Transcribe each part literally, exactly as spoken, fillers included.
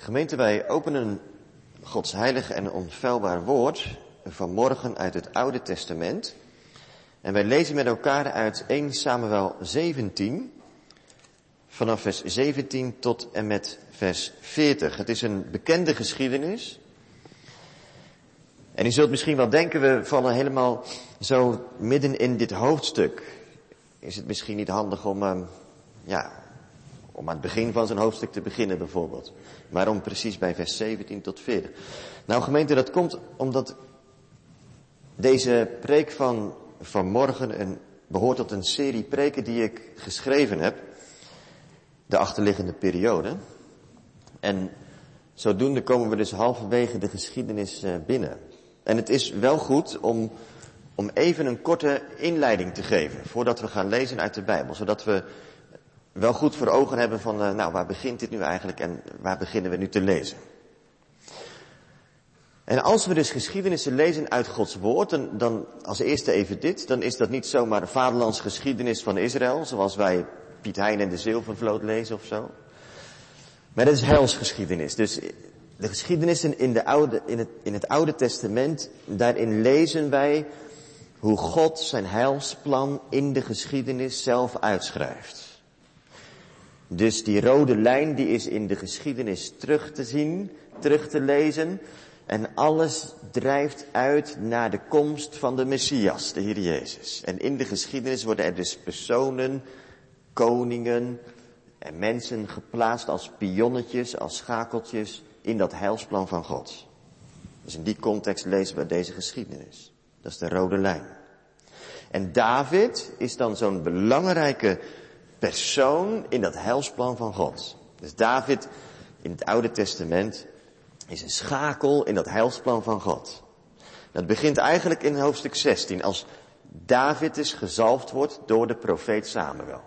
Gemeente, wij openen Gods heilige en onfeilbaar woord vanmorgen uit het Oude Testament. En wij lezen met elkaar uit eerste Samuel zeventien, vanaf vers zeventien tot en met vers veertig. Het is een bekende geschiedenis. En u zult misschien wel denken, we vallen helemaal zo midden in dit hoofdstuk. Is het misschien niet handig om, uh, ja, om aan het begin van zo'n hoofdstuk te beginnen bijvoorbeeld. Maar om precies bij vers zeventien tot veertig. Nou gemeente, dat komt omdat deze preek van vanmorgen een, behoort tot een serie preken die ik geschreven heb. De achterliggende periode. En zodoende komen we dus halverwege de geschiedenis uh, binnen. En het is wel goed om, om even een korte inleiding te geven voordat we gaan lezen uit de Bijbel. Zodat we wel goed voor ogen hebben van, uh, nou, waar begint dit nu eigenlijk en waar beginnen we nu te lezen. En als we dus geschiedenissen lezen uit Gods woord, dan, dan als eerste even dit, dan is dat niet zomaar de vaderlandsgeschiedenis van Israël, zoals wij Piet Hein en de Zilvervloot lezen of zo. Maar dat is heilsgeschiedenis. Dus de geschiedenissen in, de oude, in, het, in het Oude Testament, daarin lezen wij hoe God zijn heilsplan in de geschiedenis zelf uitschrijft. Dus die rode lijn die is in de geschiedenis terug te zien, terug te lezen. En alles drijft uit naar de komst van de Messias, de Heer Jezus. En in de geschiedenis worden er dus personen, koningen en mensen geplaatst als pionnetjes, als schakeltjes in dat heilsplan van God. Dus in die context lezen we deze geschiedenis. Dat is de rode lijn. En David is dan zo'n belangrijke persoon in dat heilsplan van God. Dus David in het Oude Testament is een schakel in dat heilsplan van God. Dat begint eigenlijk in hoofdstuk zestien, als David dus gezalfd wordt door de profeet Samuel.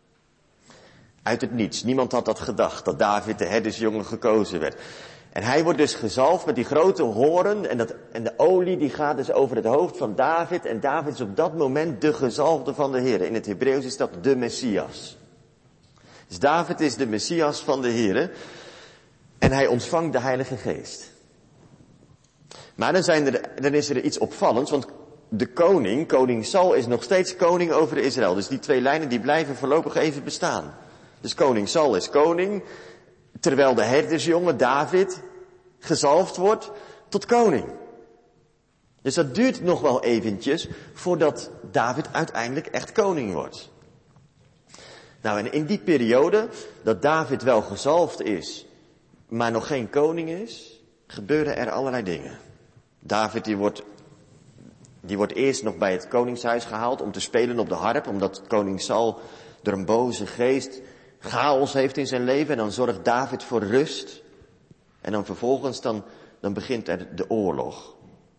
Uit het niets. Niemand had dat gedacht, dat David de herdersjongen gekozen werd. En hij wordt dus gezalfd met die grote hoorn en, dat, en de olie die gaat dus over het hoofd van David. En David is op dat moment de gezalfde van de Heer. In het Hebreeuws is dat de Messias. Dus David is de Messias van de Heer. En hij ontvangt de Heilige Geest. Maar dan, zijn er, dan is er iets opvallends, want de koning, koning Saul, is nog steeds koning over Israël. Dus die twee lijnen die blijven voorlopig even bestaan. Dus koning Saul is koning, terwijl de herdersjongen David gezalfd wordt tot koning. Dus dat duurt nog wel eventjes voordat David uiteindelijk echt koning wordt. Nou, en in die periode dat David wel gezalfd is, maar nog geen koning is, gebeuren er allerlei dingen. David die wordt, die wordt eerst nog bij het koningshuis gehaald om te spelen op de harp, omdat koning Saul door een boze geest chaos heeft in zijn leven. En dan zorgt David voor rust. En dan vervolgens dan, dan begint er de oorlog.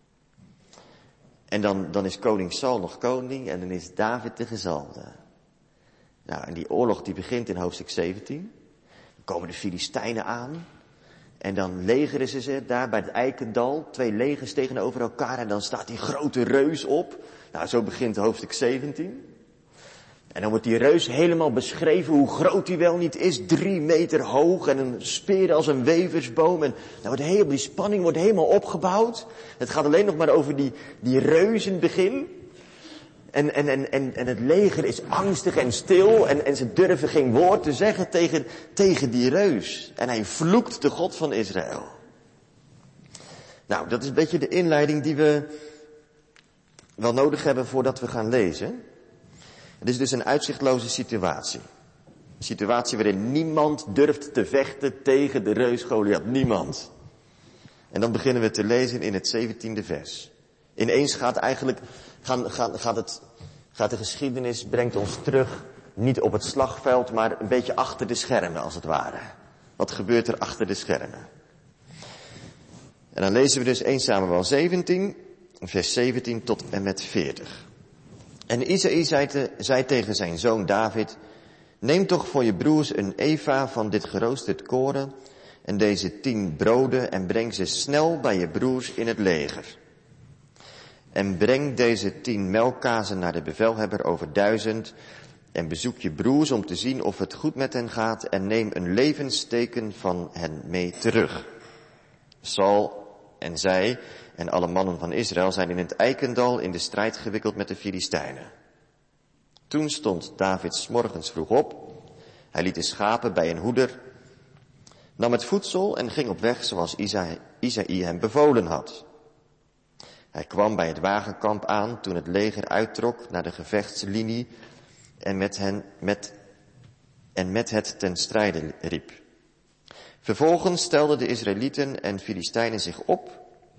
En dan, dan is koning Saul nog koning en dan is David de gezalfde. Nou, en die oorlog die begint in hoofdstuk zeventien. Dan komen de Filistijnen aan. En dan legeren ze ze daar bij het Eikendal. Twee legers tegenover elkaar. En dan staat die grote reus op. Nou, zo begint hoofdstuk zeventien. En dan wordt die reus helemaal beschreven hoe groot hij wel niet is. Drie meter hoog en een speer als een weversboom. En nou wordt heel, die spanning wordt helemaal opgebouwd. Het gaat alleen nog maar over die, die reus in het begin. En, en, en, en, en het leger is angstig en stil en, en ze durven geen woord te zeggen tegen, tegen die reus. En hij vloekt de God van Israël. Nou, dat is een beetje de inleiding die we wel nodig hebben voordat we gaan lezen. Het is dus een uitzichtloze situatie. Een situatie waarin niemand durft te vechten tegen de reus Goliath. Niemand. En dan beginnen we te lezen in het zeventiende vers. Ineens gaat eigenlijk, gaan, gaan, gaat, het, gaat de geschiedenis, brengt ons terug, niet op het slagveld, maar een beetje achter de schermen als het ware. Wat gebeurt er achter de schermen? En dan lezen we dus eerste Samuel zeventien, vers zeventien tot en met veertig. En Isaïe zei, te, zei tegen zijn zoon David, neem toch voor je broers een eva van dit geroosterd koren en deze tien broden en breng ze snel bij je broers in het leger. En breng deze tien melkkazen naar de bevelhebber over duizend En bezoek je broers om te zien of het goed met hen gaat en neem een levensteken van hen mee terug. Saul en zij en alle mannen van Israël zijn in het Eikendal in de strijd gewikkeld met de Filistijnen. Toen stond David 's morgens vroeg op. Hij liet de schapen bij een hoeder, nam het voedsel en ging op weg zoals Isaïe, Isaïe hem bevolen had. Hij kwam bij het wagenkamp aan toen het leger uittrok naar de gevechtslinie en met, hen, met, en met het ten strijde riep. Vervolgens stelden de Israëlieten en Filistijnen zich op,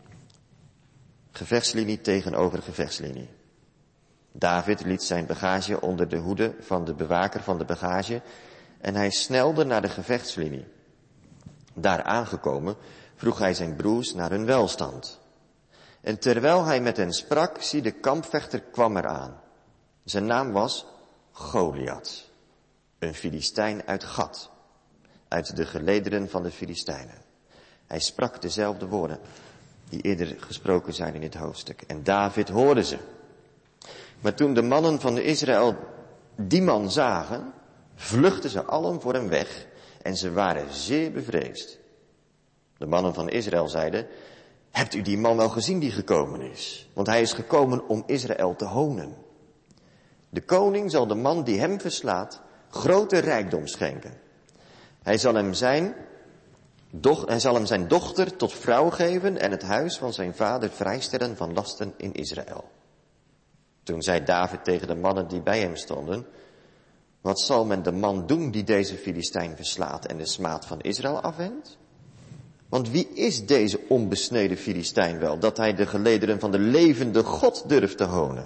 gevechtslinie tegenover gevechtslinie. David liet zijn bagage onder de hoede van de bewaker van de bagage en hij snelde naar de gevechtslinie. Daar aangekomen vroeg hij zijn broers naar hun welstand. En terwijl hij met hen sprak, zie de kampvechter kwam eraan. Zijn naam was Goliath, een Filistijn uit Gat, uit de gelederen van de Filistijnen. Hij sprak dezelfde woorden die eerder gesproken zijn in dit hoofdstuk. En David hoorde ze. Maar toen de mannen van Israël die man zagen, vluchtten ze allen voor hem weg en ze waren zeer bevreesd. De mannen van Israël zeiden, hebt u die man wel gezien die gekomen is? Want hij is gekomen om Israël te honen. De koning zal de man die hem verslaat grote rijkdom schenken. Hij zal hem zijn, doch, hij zal hem zijn dochter tot vrouw geven en het huis van zijn vader vrijstellen van lasten in Israël. Toen zei David tegen de mannen die bij hem stonden, wat zal men de man doen die deze Filistijn verslaat en de smaad van Israël afwendt? Want wie is deze onbesneden Filistijn wel, dat hij de gelederen van de levende God durft te honen?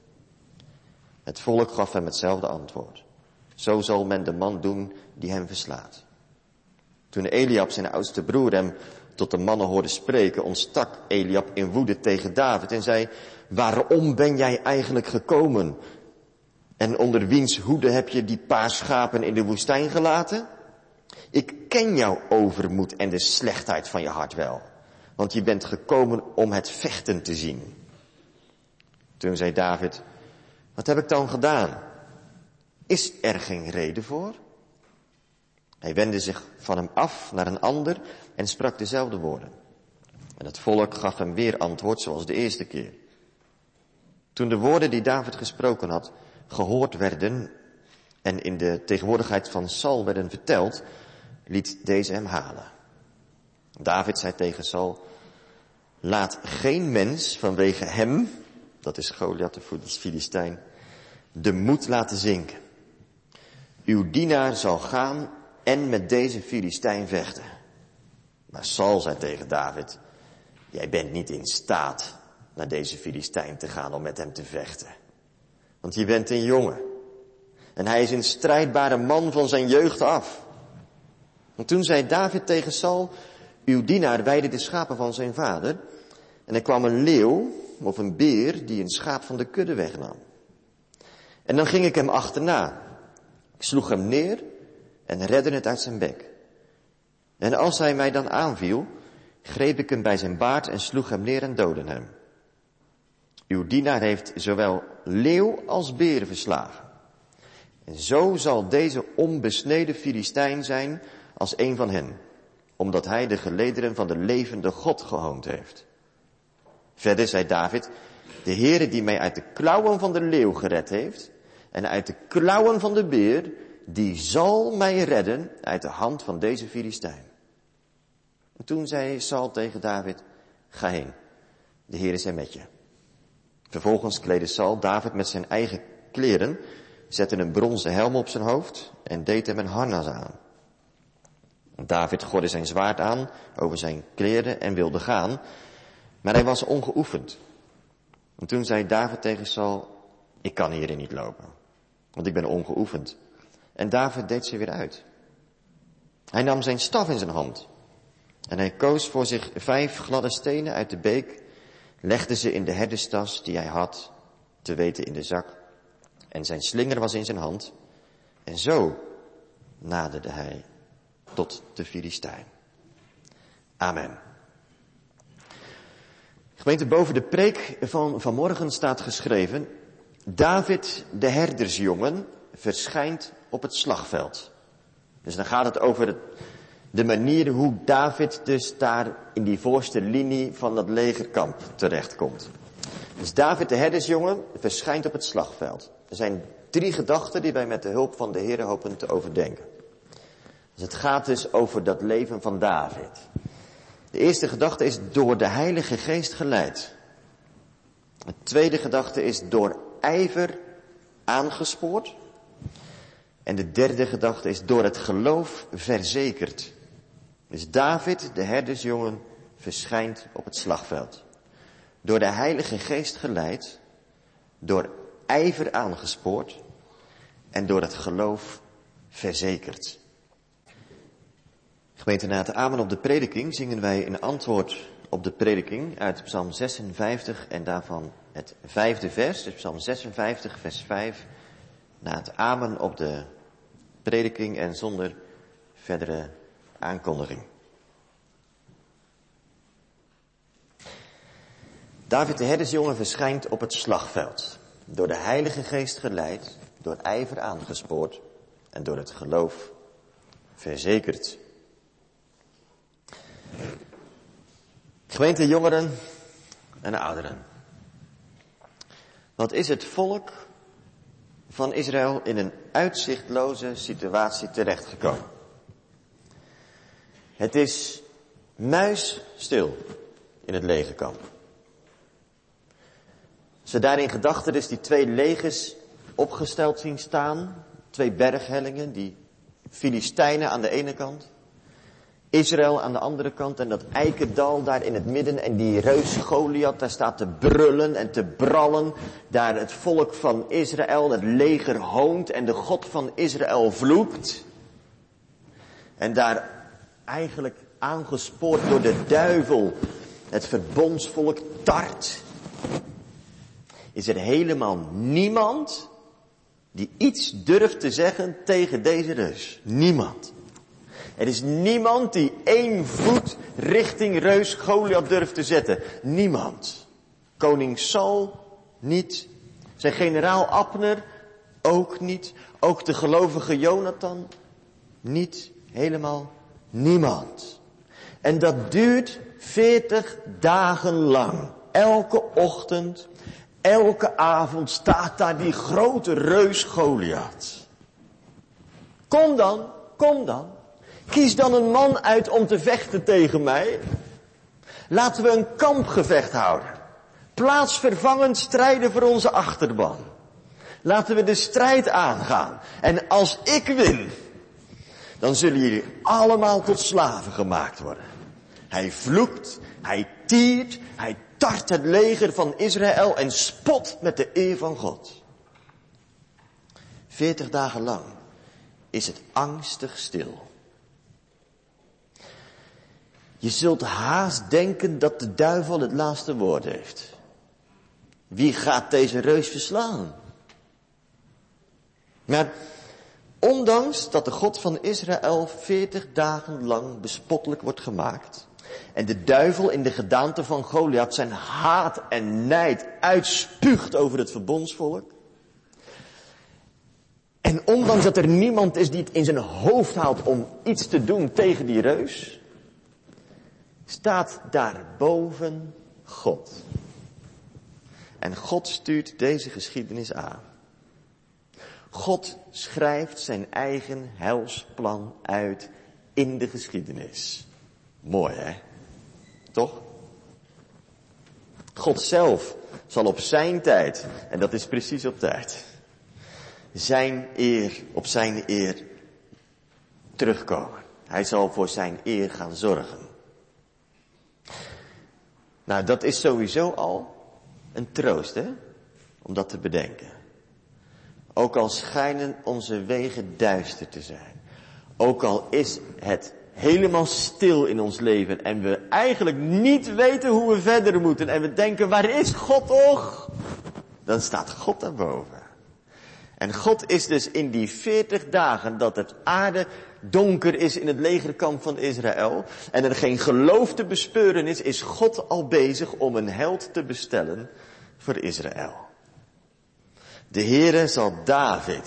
Het volk gaf hem hetzelfde antwoord. Zo zal men de man doen die hem verslaat. Toen Eliab, zijn oudste broer, hem tot de mannen hoorde spreken, ontstak Eliab in woede tegen David en zei, waarom ben jij eigenlijk gekomen? En onder wiens hoede heb je die paar schapen in de woestijn gelaten? Ik ken jouw overmoed en de slechtheid van je hart wel, want je bent gekomen om het vechten te zien. Toen zei David, wat heb ik dan gedaan? Is er geen reden voor? Hij wendde zich van hem af naar een ander en sprak dezelfde woorden. En het volk gaf hem weer antwoord zoals de eerste keer. Toen de woorden die David gesproken had gehoord werden en in de tegenwoordigheid van Saul werden verteld, liet deze hem halen. David zei tegen Saul, laat geen mens vanwege hem, dat is Goliath de Filistijn, de moed laten zinken. Uw dienaar zal gaan en met deze Filistijn vechten. Maar Saul zei tegen David, jij bent niet in staat naar deze Filistijn te gaan om met hem te vechten. Want je bent een jongen. En hij is een strijdbare man van zijn jeugd af. En toen zei David tegen Saul, uw dienaar weidde de schapen van zijn vader. En er kwam een leeuw of een beer die een schaap van de kudde wegnam. En dan ging ik hem achterna. Ik sloeg hem neer en redde het uit zijn bek. En als hij mij dan aanviel, greep ik hem bij zijn baard en sloeg hem neer en doodde hem. Uw dienaar heeft zowel leeuw als beer verslagen. En zo zal deze onbesneden Filistijn zijn als een van hen, omdat hij de gelederen van de levende God gehoond heeft. Verder zei David, de Heere die mij uit de klauwen van de leeuw gered heeft en uit de klauwen van de beer, die zal mij redden uit de hand van deze Filistijn. En toen zei Saul tegen David, ga heen, de Heer is er met je. Vervolgens kleedde Saul David met zijn eigen kleren, zette een bronzen helm op zijn hoofd en deed hem een harnas aan. David gordde zijn zwaard aan over zijn kleren en wilde gaan, maar hij was ongeoefend. En toen zei David tegen Saul, ik kan hierin niet lopen, want ik ben ongeoefend. En David deed ze weer uit. Hij nam zijn staf in zijn hand en hij koos voor zich vijf gladde stenen uit de beek, legde ze in de herderstas die hij had, te weten in de zak, en zijn slinger was in zijn hand. En zo naderde hij tot de Filistijn. Amen. Gemeente, boven de preek van vanmorgen staat geschreven, David, de herdersjongen, verschijnt op het slagveld. Dus dan gaat het over het, de manier hoe David dus daar in die voorste linie van dat legerkamp terechtkomt. Dus David, de herdersjongen, verschijnt op het slagveld. Er zijn drie gedachten die wij met de hulp van de Heer hopen te overdenken. Dus het gaat dus over dat leven van David. De eerste gedachte is door de Heilige Geest geleid. De tweede gedachte is door ijver aangespoord. En de derde gedachte is door het geloof verzekerd. Dus David, de herdersjongen, verschijnt op het slagveld. Door de Heilige Geest geleid, door ijver aangespoord en door het geloof verzekerd. Gemeente, na het amen op de prediking zingen wij een antwoord op de prediking uit Psalm zesenvijftig en daarvan het vijfde vers, dus Psalm zesenvijftig vers vijf, na het amen op de prediking en zonder verdere aankondiging. David de herdersjongen verschijnt op het slagveld, door de Heilige Geest geleid, door ijver aangespoord en door het geloof verzekerd. Gemeente jongeren en ouderen. Wat is het volk van Israël in een uitzichtloze situatie terechtgekomen? Het is muisstil in het legerkamp. Ze daar in gedachten dus die twee legers opgesteld zien staan. Twee berghellingen, die Filistijnen aan de ene kant. Israël aan de andere kant en dat eikendal daar in het midden en die reus Goliath daar staat te brullen en te brallen. Daar het volk van Israël, het leger hoont en de God van Israël vloekt. En daar eigenlijk aangespoord door de duivel het verbondsvolk tart. Is er helemaal niemand die iets durft te zeggen tegen deze reus. Niemand. Er is niemand die één voet richting reus Goliath durft te zetten. Niemand. Koning Saul niet. Zijn generaal Abner ook niet. Ook de gelovige Jonathan niet. Helemaal niemand. En dat duurt veertig dagen lang. Elke ochtend, elke avond staat daar die grote reus Goliath. Kom dan, kom dan. Kies dan een man uit om te vechten tegen mij. Laten we een kampgevecht houden. Plaatsvervangend strijden voor onze achterban. Laten we de strijd aangaan. En als ik win, dan zullen jullie allemaal tot slaven gemaakt worden. Hij vloekt, hij tiert, hij tart het leger van Israël en spot met de eer van God. Veertig dagen lang is het angstig stil. Je zult haast denken dat de duivel het laatste woord heeft. Wie gaat deze reus verslaan? Maar ondanks dat de God van Israël veertig dagen lang bespottelijk wordt gemaakt en de duivel in de gedaante van Goliath zijn haat en nijd uitspuugt over het verbondsvolk, en ondanks dat er niemand is die het in zijn hoofd haalt om iets te doen tegen die reus, staat daarboven God. En God stuurt deze geschiedenis aan. God schrijft zijn eigen heilsplan uit in de geschiedenis. Mooi, hè? Toch? God zelf zal op zijn tijd, en dat is precies op tijd, zijn eer, op zijn eer terugkomen. Hij zal voor zijn eer gaan zorgen. Nou, dat is sowieso al een troost, hè? Om dat te bedenken. Ook al schijnen onze wegen duister te zijn. Ook al is het helemaal stil in ons leven en we eigenlijk niet weten hoe we verder moeten. En we denken, waar is God toch? Dan staat God daarboven. En God is dus in die veertig dagen dat het aarde donker is in het legerkamp van Israël en er geen geloof te bespeuren is, is God al bezig om een held te bestellen voor Israël. De Heere zal David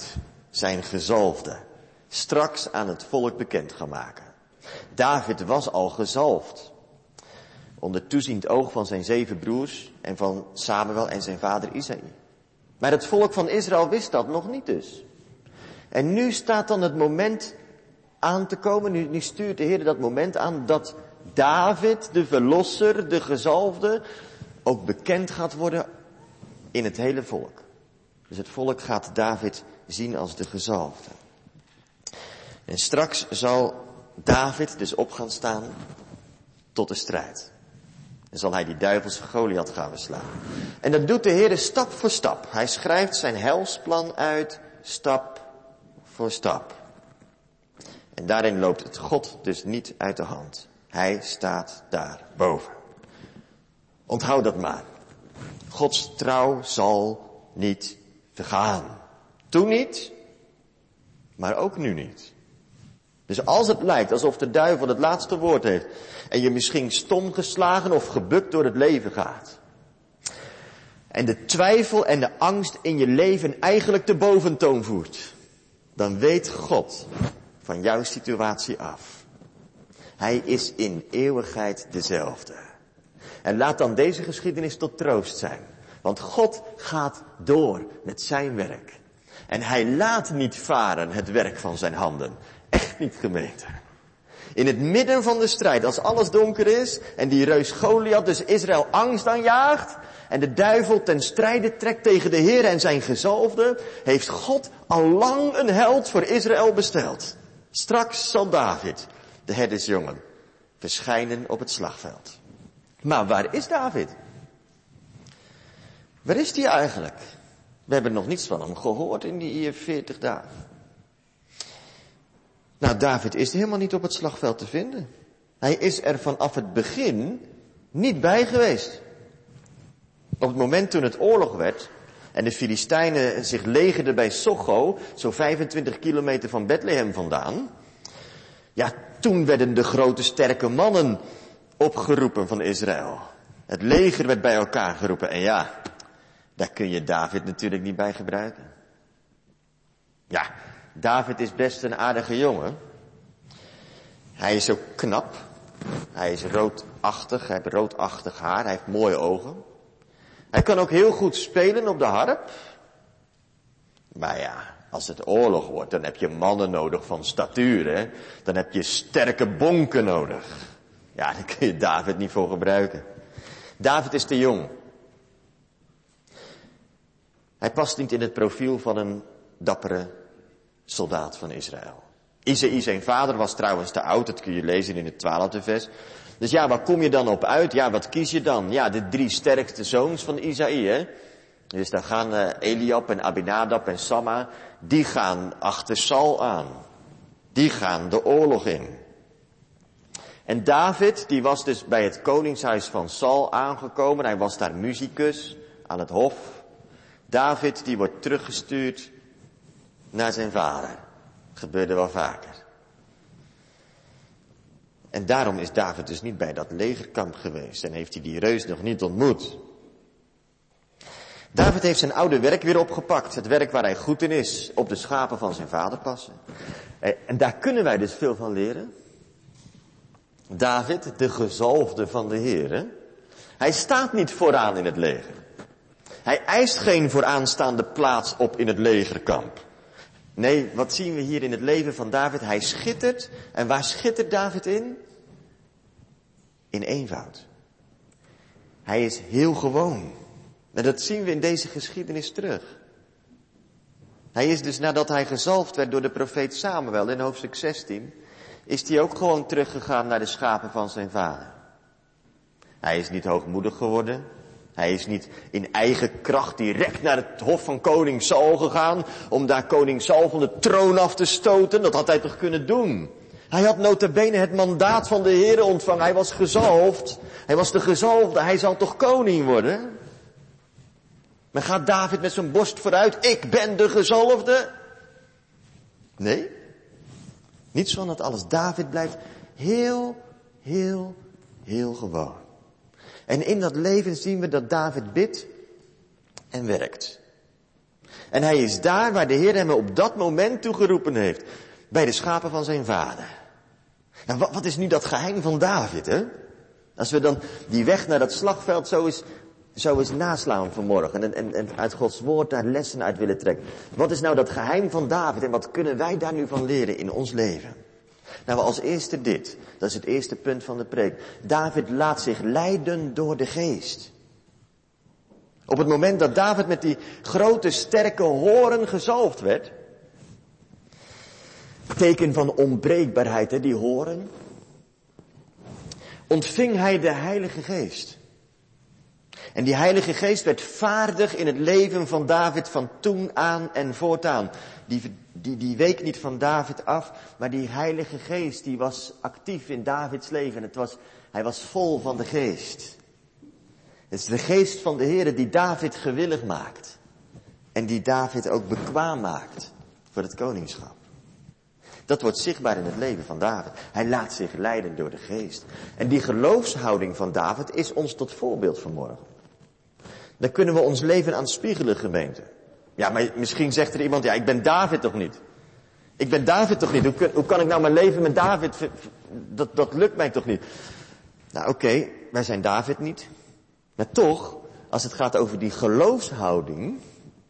zijn gezalfde, straks aan het volk bekend gaan maken. David was al gezalfd, onder toeziend oog van zijn zeven broers en van Samuel en zijn vader Isaïe. Maar het volk van Israël wist dat nog niet dus. En nu staat dan het moment aan te komen, nu, nu stuurt de Heer dat moment aan dat David, de verlosser, de gezalfde, ook bekend gaat worden in het hele volk. Dus het volk gaat David zien als de gezalfde. En straks zal David dus op gaan staan tot de strijd. En zal hij die duivelse Goliath gaan verslaan. En dat doet de Heer stap voor stap. Hij schrijft zijn helsplan uit, stap voor stap. En daarin loopt het God dus niet uit de hand. Hij staat daar boven. Onthoud dat maar. Gods trouw zal niet vergaan. Toen niet, maar ook nu niet. Dus als het lijkt alsof de duivel het laatste woord heeft en je misschien stom geslagen of gebukt door het leven gaat. En de twijfel en de angst in je leven eigenlijk de boventoon voert. Dan weet God van jouw situatie af. Hij is in eeuwigheid dezelfde. En laat dan deze geschiedenis tot troost zijn. Want God gaat door met zijn werk. En hij laat niet varen het werk van zijn handen. Echt niet, gemeente. In het midden van de strijd, als alles donker is en die reus Goliath dus Israël angst aanjaagt en de duivel ten strijde trekt tegen de Heer en zijn gezalfde, heeft God al lang een held voor Israël besteld. Straks zal David, de herdersjongen, verschijnen op het slagveld. Maar waar is David? Waar is hij eigenlijk? We hebben nog niets van hem gehoord in die veertig dagen. Nou, David is helemaal niet op het slagveld te vinden. Hij is er vanaf het begin niet bij geweest. Op het moment toen het oorlog werd en de Filistijnen zich legerden bij Socho, zo vijfentwintig kilometer van Bethlehem vandaan. Ja, toen werden de grote sterke mannen opgeroepen van Israël. Het leger werd bij elkaar geroepen en ja, daar kun je David natuurlijk niet bij gebruiken. Ja, David is best een aardige jongen. Hij is ook knap. Hij is roodachtig, hij heeft roodachtig haar, hij heeft mooie ogen. Hij kan ook heel goed spelen op de harp. Maar ja, als het oorlog wordt, dan heb je mannen nodig van statuur, hè. Dan heb je sterke bonken nodig. Ja, daar kun je David niet voor gebruiken. David is te jong. Hij past niet in het profiel van een dappere soldaat van Israël. Isaïe, zijn vader, was trouwens te oud, dat kun je lezen in het twaalfde vers. Dus ja, waar kom je dan op uit? Ja, wat kies je dan? Ja, de drie sterkste zoons van Isaïe, hè. Dus daar gaan uh, Eliab en Abinadab en Samma, die gaan achter Saul aan. Die gaan de oorlog in. En David, die was dus bij het koningshuis van Saul aangekomen. Hij was daar musicus aan het hof. David, die wordt teruggestuurd naar zijn vader. Gebeurde wel vaker. En daarom is David dus niet bij dat legerkamp geweest en heeft hij die reus nog niet ontmoet. David heeft zijn oude werk weer opgepakt. Het werk waar hij goed in is. Op de schapen van zijn vader passen. En daar kunnen wij dus veel van leren. David, de gezalfde van de Heer. Hij staat niet vooraan in het leger. Hij eist geen vooraanstaande plaats op in het legerkamp. Nee, wat zien we hier in het leven van David? Hij schittert. En waar schittert David in? In eenvoud. Hij is heel gewoon. En dat zien we in deze geschiedenis terug. Hij is dus nadat hij gezalfd werd door de profeet Samuel in hoofdstuk zestien, is hij ook gewoon teruggegaan naar de schapen van zijn vader. Hij is niet hoogmoedig geworden. Hij is niet in eigen kracht direct naar het hof van koning Saul gegaan om daar koning Saul van de troon af te stoten. Dat had hij toch kunnen doen. Hij had nota bene het mandaat van de Heere ontvangen. Hij was gezalfd. Hij was de gezalfde. Hij zal toch koning worden? Maar gaat David met zijn borst vooruit? Ik ben de gezalfde. Nee. Niets van dat alles. David blijft heel, heel, heel gewoon. En in dat leven zien we dat David bidt en werkt. En hij is daar waar de Heer hem op dat moment toegeroepen heeft. Bij de schapen van zijn vader. Nou, wat, wat is nu dat geheim van David, hè? Als we dan die weg naar dat slagveld zo eens, zo eens naslaan vanmorgen. En, en, en uit Gods woord daar lessen uit willen trekken. Wat is nou dat geheim van David en wat kunnen wij daar nu van leren in ons leven? Nou, als eerste dit. Dat is het eerste punt van de preek. David laat zich leiden door de geest. Op het moment dat David met die grote sterke horen gezalfd werd. Teken van onbreekbaarheid, hè, die horen. Ontving hij de Heilige Geest. En die Heilige Geest werd vaardig in het leven van David van toen aan en voortaan. Die, die, die week niet van David af, maar die Heilige Geest die was actief in Davids leven. Het was, hij was vol van de Geest. Het is de Geest van de Heere die David gewillig maakt. En die David ook bekwaam maakt voor het koningschap. Dat wordt zichtbaar in het leven van David. Hij laat zich leiden door de Geest. En die geloofshouding van David is ons tot voorbeeld vanmorgen. Daar kunnen we ons leven aan spiegelen, gemeente. Ja, maar misschien zegt er iemand, ja, ik ben David toch niet? Ik ben David toch niet? Hoe, kun, hoe kan ik nou mijn leven met David... Dat, dat lukt mij toch niet? Nou, oké, okay, wij zijn David niet. Maar toch, als het gaat over die geloofshouding...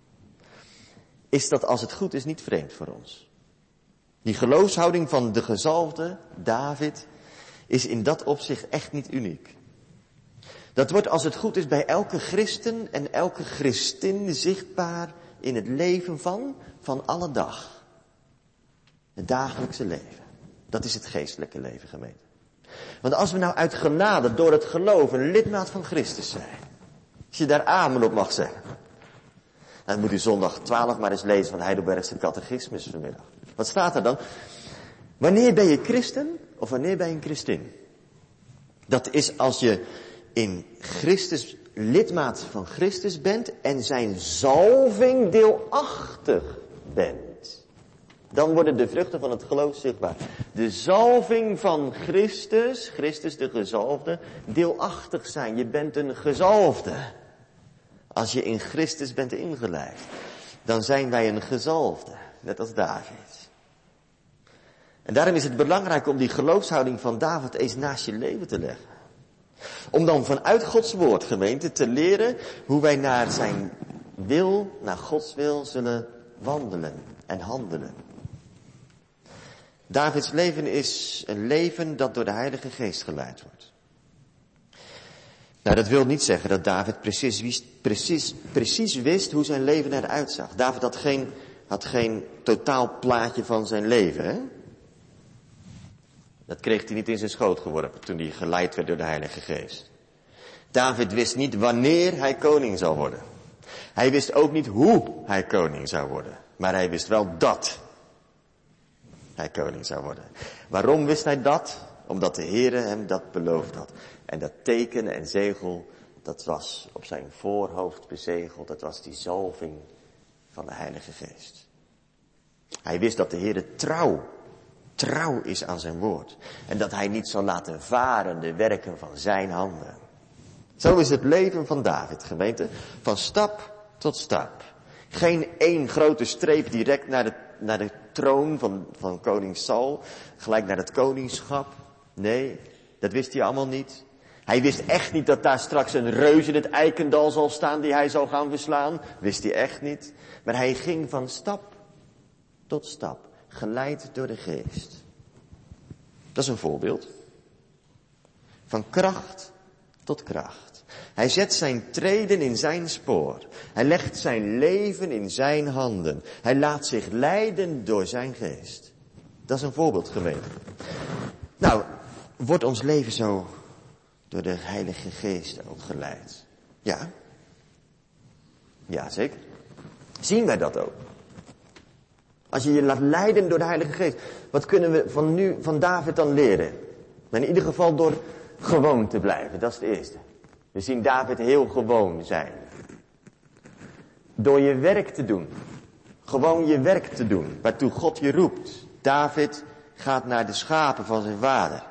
is dat als het goed is niet vreemd voor ons. Die geloofshouding van de gezalfde, David, is in dat opzicht echt niet uniek. Dat wordt als het goed is bij elke christen en elke christin zichtbaar in het leven van, van alle dag. Het dagelijkse leven. Dat is het geestelijke leven, gemeente. Want als we nou uit genade door het geloof een lidmaat van Christus zijn. Als je daar amen op mag zeggen. Dan moet u zondag twaalf maar eens lezen van Heidelbergse catechismus vanmiddag. Wat staat er dan? Wanneer ben je christen of wanneer ben je een christin? Dat is als je in Christus, lidmaat van Christus bent en zijn zalving deelachtig bent. Dan worden de vruchten van het geloof zichtbaar. De zalving van Christus, Christus de gezalfde, deelachtig zijn. Je bent een gezalfde. Als je in Christus bent ingeleid, dan zijn wij een gezalfde, net als David. En daarom is het belangrijk om die geloofshouding van David eens naast je leven te leggen. Om dan vanuit Gods woord, gemeente, te leren hoe wij naar zijn wil, naar Gods wil zullen wandelen en handelen. Davids leven is een leven dat door de Heilige Geest geleid wordt. Nou, dat wil niet zeggen dat David precies wist, precies, precies wist hoe zijn leven eruit zag. David had geen, had geen totaalplaatje van zijn leven, hè? Dat kreeg hij niet in zijn schoot geworpen toen hij geleid werd door de Heilige Geest. David wist niet wanneer hij koning zou worden. Hij wist ook niet hoe hij koning zou worden. Maar hij wist wel dat hij koning zou worden. Waarom wist hij dat? Omdat de Heere hem dat beloofd had. En dat teken en zegel, dat was op zijn voorhoofd bezegeld. Dat was die zalving van de Heilige Geest. Hij wist dat de Heere trouw, trouw is aan zijn woord. En dat hij niet zal laten varen de werken van zijn handen. Zo is het leven van David, gemeente. Van stap tot stap. Geen één grote streep direct naar de, naar de troon van, van koning Saul. Gelijk naar het koningschap. Nee, dat wist hij allemaal niet. Hij wist echt niet dat daar straks een reus in het eikendal zal staan die hij zal gaan verslaan. Wist hij echt niet. Maar hij ging van stap tot stap. Geleid door de Geest. Dat is een voorbeeld. Van kracht tot kracht. Hij zet zijn treden in zijn spoor. Hij legt zijn leven in zijn handen. Hij laat zich leiden door zijn Geest. Dat is een voorbeeld, gemeente. Nou, wordt ons leven zo door de Heilige Geest ook geleid? Ja. Ja, zeker. Zien wij dat ook? Als je je laat leiden door de Heilige Geest. Wat kunnen we van nu, van David dan leren? Maar in ieder geval door gewoon te blijven. Dat is het eerste. We zien David heel gewoon zijn. Door je werk te doen. Gewoon je werk te doen. Waartoe God je roept. David gaat naar de schapen van zijn vader.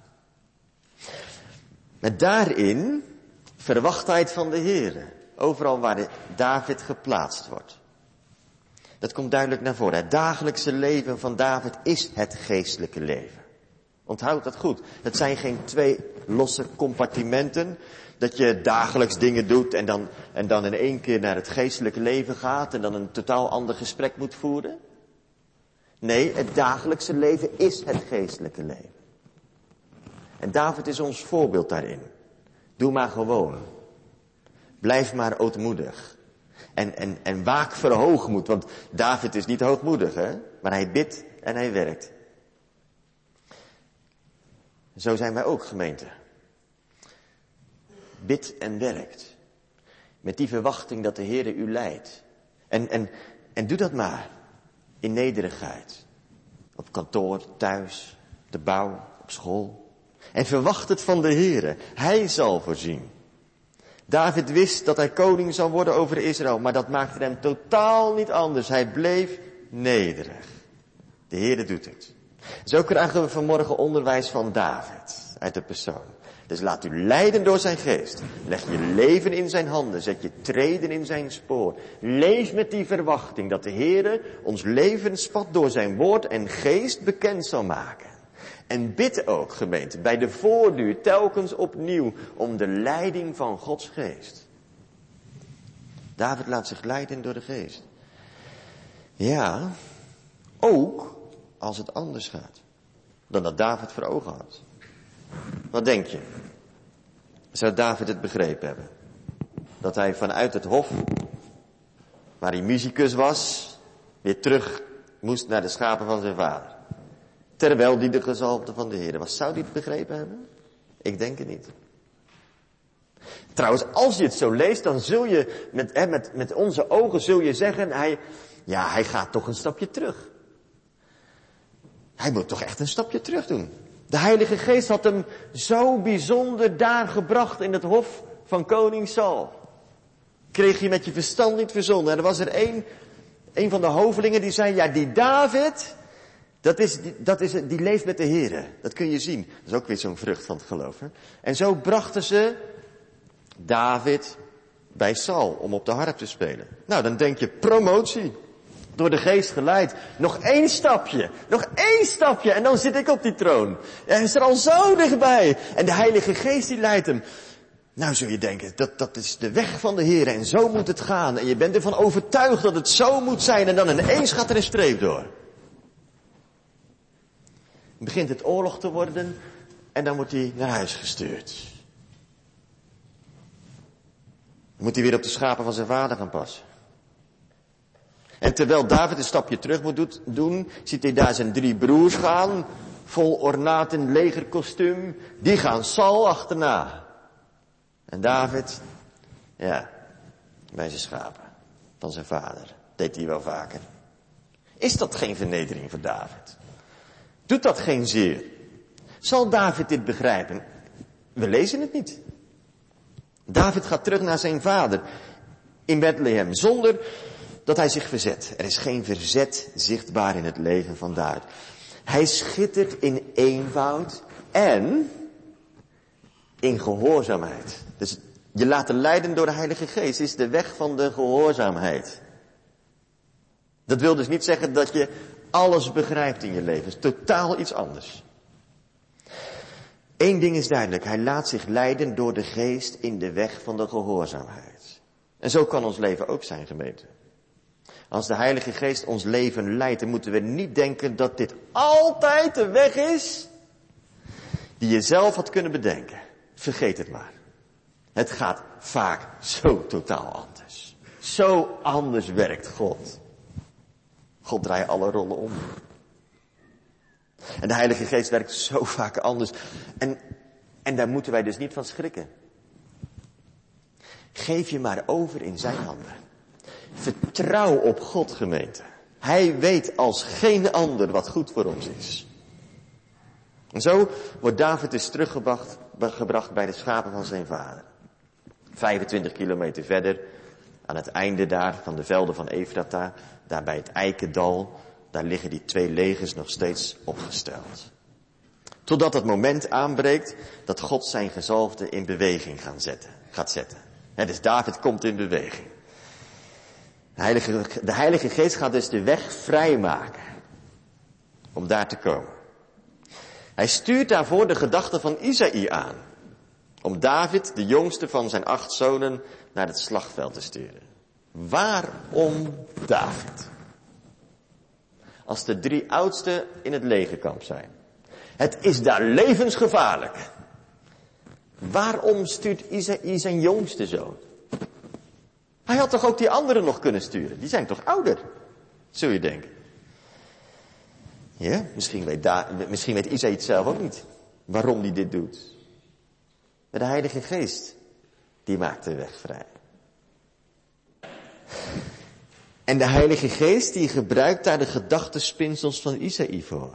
Met daarin verwachtheid van de Heere. Overal waar de David geplaatst wordt. Dat komt duidelijk naar voren. Het dagelijkse leven van David is het geestelijke leven. Onthoud dat goed. Het zijn geen twee losse compartimenten. Dat je dagelijks dingen doet en dan, en dan in één keer naar het geestelijke leven gaat en dan een totaal ander gesprek moet voeren. Nee, het dagelijkse leven is het geestelijke leven. En David is ons voorbeeld daarin. Doe maar gewoon. Blijf maar ootmoedig. En, en, en waak voor hoogmoed, want David is niet hoogmoedig, hè? Maar hij bidt en hij werkt. Zo zijn wij ook, gemeente. Bid en werkt. Met die verwachting dat de Heere u leidt. En, en, en doe dat maar. In nederigheid. Op kantoor, thuis, de bouw, op school. En verwacht het van de Heere. Hij zal voorzien. David wist dat hij koning zou worden over Israël. Maar dat maakte hem totaal niet anders. Hij bleef nederig. De Heere doet het. Zo krijgen we vanmorgen onderwijs van David. Uit de persoon. Dus laat u leiden door zijn geest. Leg je leven in zijn handen. Zet je treden in zijn spoor. Leef met die verwachting dat de Heere ons levenspad door zijn woord en geest bekend zal maken. En bid ook, gemeente, bij de voordeur telkens opnieuw om de leiding van Gods geest. David laat zich leiden door de geest. Ja, ook als het anders gaat dan dat David voor ogen had. Wat denk je? Zou David het begrepen hebben? Dat hij vanuit het hof, waar hij musicus was, weer terug moest naar de schapen van zijn vader. Terwijl die de gezalfde van de Heer was. Zou hij het begrepen hebben? Ik denk het niet. Trouwens, als je het zo leest, dan zul je met, hè, met, met onze ogen zul je zeggen, hij, ja, hij gaat toch een stapje terug. Hij moet toch echt een stapje terug doen. De Heilige Geest had hem zo bijzonder daar gebracht in het hof van koning Saul. Kreeg je met je verstand niet verzonnen. En er was er één, één van de hovelingen die zei, ja, die David, dat is, die, dat is, die leeft met de Heere. Dat kun je zien. Dat is ook weer zo'n vrucht van het geloof. Hè? En zo brachten ze David bij Saul om op de harp te spelen. Nou, dan denk je promotie. Door de geest geleid. Nog één stapje. Nog één stapje. En dan zit ik op die troon. Hij is er al zo dichtbij. En de Heilige Geest die leidt hem. Nou zul je denken, dat, dat is de weg van de Heer. En zo moet het gaan. En je bent ervan overtuigd dat het zo moet zijn. En dan ineens gaat er een streep door. Begint het oorlog te worden. En dan wordt hij naar huis gestuurd. Dan moet hij weer op de schapen van zijn vader gaan passen. En terwijl David een stapje terug moet doen, ziet hij daar zijn drie broers gaan, vol ornaat in legerkostuum. Die gaan Saul achterna. En David, ja, bij zijn schapen van zijn vader. Deed hij wel vaker. Is dat geen vernedering voor David? Doet dat geen zeer? Zal David dit begrijpen? We lezen het niet. David gaat terug naar zijn vader in Bethlehem, zonder dat hij zich verzet. Er is geen verzet zichtbaar in het leven van David. Hij schittert in eenvoud en in gehoorzaamheid. Dus je laten leiden door de Heilige Geest is de weg van de gehoorzaamheid. Dat wil dus niet zeggen dat je alles begrijpt in je leven. Het is totaal iets anders. Eén ding is duidelijk. Hij laat zich leiden door de Geest in de weg van de gehoorzaamheid. En zo kan ons leven ook zijn, gemeente. Als de Heilige Geest ons leven leidt, dan moeten we niet denken dat dit altijd de weg is die je zelf had kunnen bedenken. Vergeet het maar. Het gaat vaak zo totaal anders. Zo anders werkt God. God draait alle rollen om. En de Heilige Geest werkt zo vaak anders. En, en daar moeten wij dus niet van schrikken. Geef je maar over in zijn handen. Vertrouw op God, gemeente. Hij weet als geen ander wat goed voor ons is. En zo wordt David dus teruggebracht gebracht bij de schapen van zijn vader. vijfentwintig kilometer verder, aan het einde daar van de velden van Efrata, daar bij het Eikendal, daar liggen die twee legers nog steeds opgesteld. Totdat het moment aanbreekt dat God zijn gezalfde in beweging gaat zetten. Gaat zetten. He, dus David komt in beweging. De Heilige, de Heilige Geest gaat dus de weg vrijmaken om daar te komen. Hij stuurt daarvoor de gedachte van Isaïe aan. Om David, de jongste van zijn acht zonen, naar het slagveld te sturen. Waarom David? Als de drie oudsten in het legerkamp zijn. Het is daar levensgevaarlijk. Waarom stuurt Isaïe zijn jongste zoon? Hij had toch ook die anderen nog kunnen sturen? Die zijn toch ouder? Zul je denken. Ja, misschien weet, da- misschien weet Isaïe het zelf ook niet. Waarom hij dit doet. Maar de Heilige Geest, die maakt de weg vrij. En de Heilige Geest, die gebruikt daar de gedachtespinsels van Isaïe voor.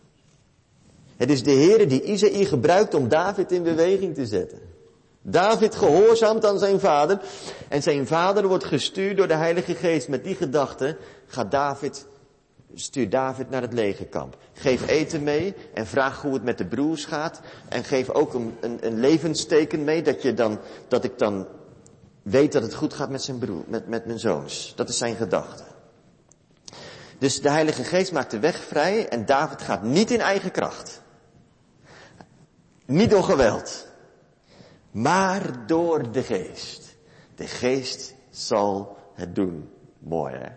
Het is de Heere die Isaïe gebruikt om David in beweging te zetten. David gehoorzaamt aan zijn vader. En zijn vader wordt gestuurd door de Heilige Geest. Met die gedachte gaat David, stuurt David naar het legerkamp. Geef eten mee en vraag hoe het met de broers gaat. En geef ook een, een, een levensteken mee dat, je dan, dat ik dan weet dat het goed gaat met zijn broer, met, met mijn zoons. Dat is zijn gedachte. Dus de Heilige Geest maakt de weg vrij en David gaat niet in eigen kracht. Niet door geweld. Maar door de Geest. De Geest zal het doen. Mooi, hè?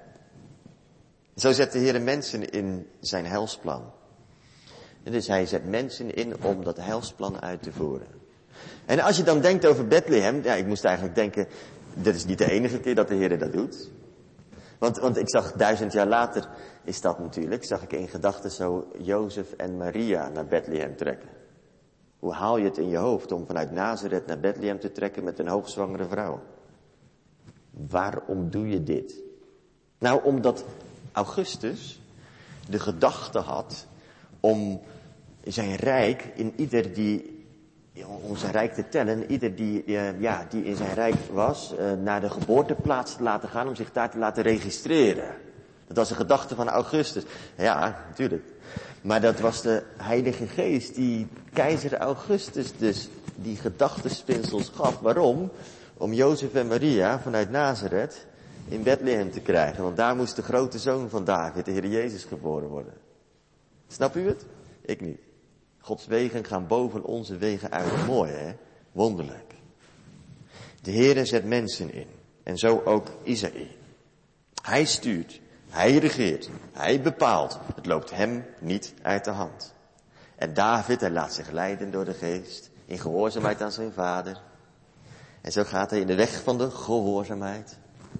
Zo zet de Heer mensen in zijn heilsplan. En dus hij zet mensen in om dat heilsplan uit te voeren. En als je dan denkt over Bethlehem, ja, ik moest eigenlijk denken, dit is niet de enige keer dat de Heer dat doet. Want, want ik zag duizend jaar later, is dat natuurlijk, zag ik in gedachten zo Jozef en Maria naar Bethlehem trekken. Hoe haal je het in je hoofd om vanuit Nazareth naar Bethlehem te trekken met een hoogzwangere vrouw? Waarom doe je dit? Nou, omdat Augustus de gedachte had om zijn rijk in ieder die, om zijn rijk te tellen, ieder die, ja, die in zijn rijk was, naar de geboorteplaats te laten gaan om zich daar te laten registreren. Dat was de gedachte van Augustus. Ja, natuurlijk. Maar dat was de Heilige Geest die keizer Augustus dus die gedachtespinsels gaf. Waarom? Om Jozef en Maria vanuit Nazareth in Bethlehem te krijgen. Want daar moest de grote zoon van David, de Heer Jezus, geboren worden. Snap u het? Ik niet. Gods wegen gaan boven onze wegen uit. Mooi, hè? Wonderlijk. De Heer zet mensen in. En zo ook Isaïe. Hij stuurt. Hij regeert. Hij bepaalt. Het loopt hem niet uit de hand. En David, hij laat zich leiden door de Geest. In gehoorzaamheid aan zijn vader. En zo gaat hij in de weg van de gehoorzaamheid.